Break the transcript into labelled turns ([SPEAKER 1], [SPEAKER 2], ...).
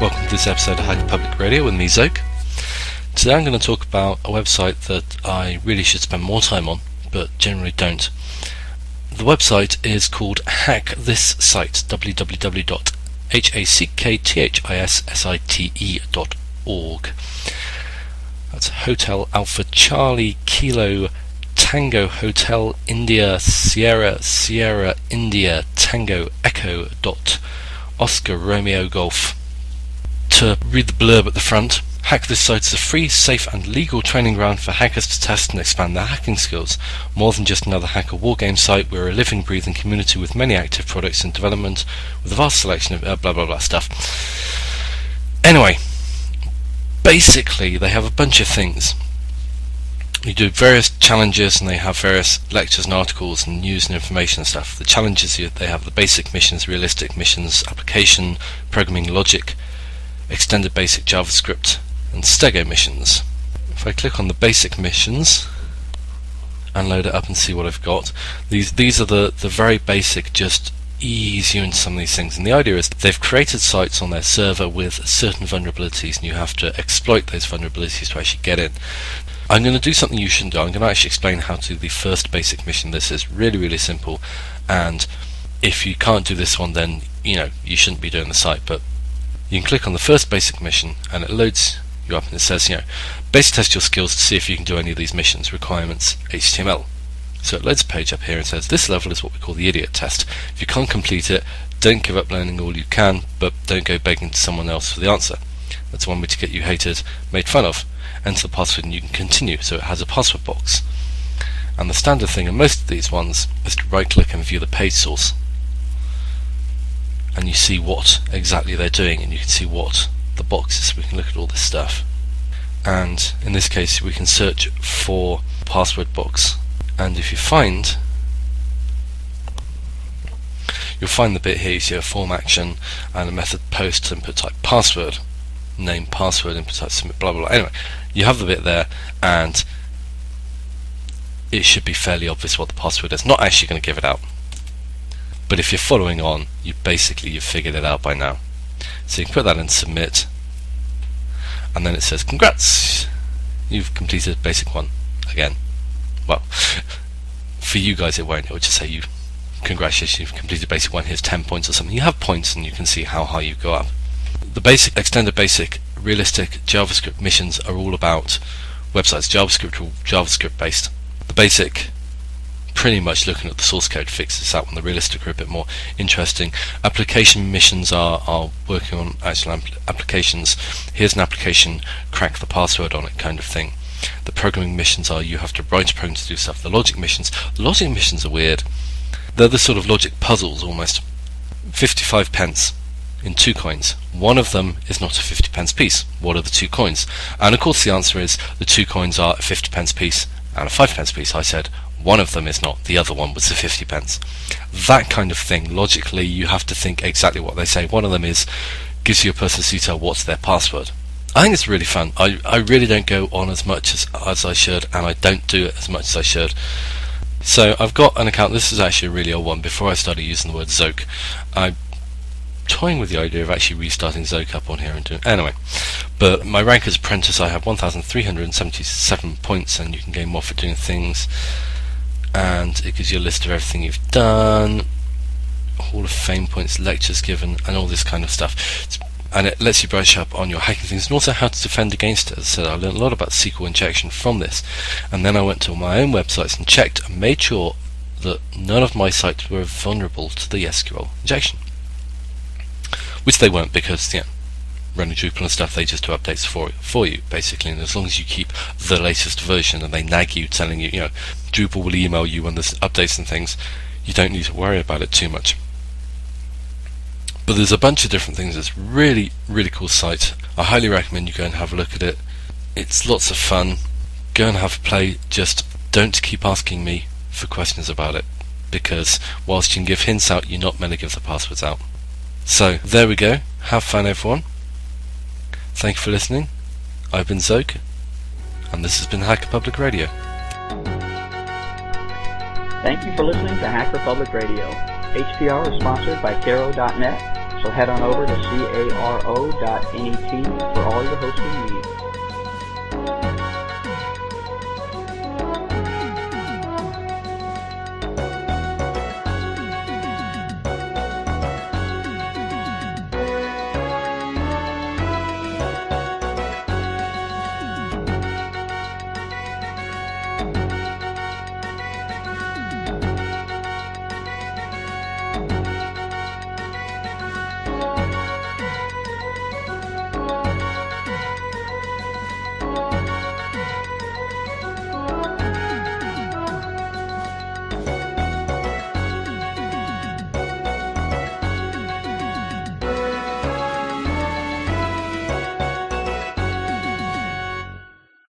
[SPEAKER 1] Welcome to this episode of Hacker Public Radio with me, Zoke. Today I'm going to talk about a website that I really should spend more time on, but generally don't. The website is called Hack This Site, www.hackthissite.org. That's Hotel Alpha Charlie Kilo Tango Hotel India Sierra India Tango Echo Oscar Romeo Golf. To read the blurb at the front, Hack This Site is a free, safe and legal training ground for hackers to test and expand their hacking skills. More than just another hacker wargame site, we're a living, breathing community with many active products in development, with a vast selection of blah blah blah stuff. Anyway, basically they have a bunch of things. You do various challenges and they have various lectures and articles and news and information and stuff. The challenges, they have the basic missions, realistic missions, application, programming logic, extended basic JavaScript and Stego missions. If I click on the basic missions and load it up and see what I've got, these are the very basic, just ease you into some of these things. And the idea is they've created sites on their server with certain vulnerabilities and you have to exploit those vulnerabilities to actually get in. I'm going to do something you shouldn't do. I'm going to actually explain how to do the first basic mission. This is really simple, and if you can't do this one, then you shouldn't be doing the site. But you can click on the first basic mission and it loads you up and it says, basic test your skills to see if you can do any of these missions, requirements, HTML. So it loads a page up here and says this level is what we call the idiot test. If you can't complete it, don't give up learning all you can, but don't go begging to someone else for the answer. That's one way to get you hated, made fun of. Enter the password and you can continue. So it has a password box. And the standard thing in most of these ones is to right click and view the page source. And you see what exactly they're doing, and you can see what the box is, so we can look at all this stuff. And in this case we can search for password box, and if you find, you'll find the bit here. You see a form action and a method post, input type password, name password, input type submit, blah blah blah. Anyway, you have the bit there and it should be fairly obvious what the password is. Not actually going to give it out, but if you're following on, you've figured it out by now. So you can put that in submit, and then it says congrats, you've completed basic 1 again. Well, for you guys it won't, it will just say congratulations, you've completed basic 1, here's 10 points or something. You have points and you can see how high you go up. The basic, extended basic, realistic JavaScript missions are all about websites, JavaScript based. The basic, pretty much looking at the source code, fixes that one. The realistic are a bit more interesting. Application missions are working on actual applications. Here's an application, crack the password on it kind of thing. The programming missions are you have to write a program to do stuff. The logic missions are weird. They're the sort of logic puzzles almost. 55 pence in 2 coins. One of them is not a 50 pence piece. What are the 2 coins? And of course the answer is the 2 coins are a 50 pence piece and a 5 pence piece. I said one of them is not, the other one was the 50 pence. That kind of thing, logically you have to think exactly what they say. One of them gives you a person's detail, what's their password. I think it's really fun. I really don't go on as much as I should, and I don't do it as much as I should. So I've got an account. This is actually a really old one. Before I started using the word Zoke, I'm toying with the idea of actually restarting Zoke up on here and doing anyway. But my rank as apprentice, I have 1,377 points, and you can gain more for doing things. And it gives you a list of everything you've done, Hall of Fame points, lectures given, and all this kind of stuff. And it lets you brush up on your hacking things and also how to defend against it. As I said, I learned a lot about SQL injection from this, and then I went to my own websites and checked and made sure that none of my sites were vulnerable to the SQL injection, which they weren't, because running Drupal and stuff, they just do updates for you basically. And as long as you keep the latest version and they nag you telling you, Drupal will email you when there's updates and things, you don't need to worry about it too much. But there's a bunch of different things. It's really cool site. I highly recommend you go and have a look at it. It's lots of fun. Go and have a play. Just don't keep asking me for questions about it, because whilst you can give hints out, you're not meant to give the passwords out. So there we go. Have fun, everyone. Thank you for listening. I've been Zoke, and this has been Hacker Public Radio.
[SPEAKER 2] Thank you for listening to Hacker Public Radio. HPR is sponsored by Caro.net. So head on over to caro.net for all your hosting needs.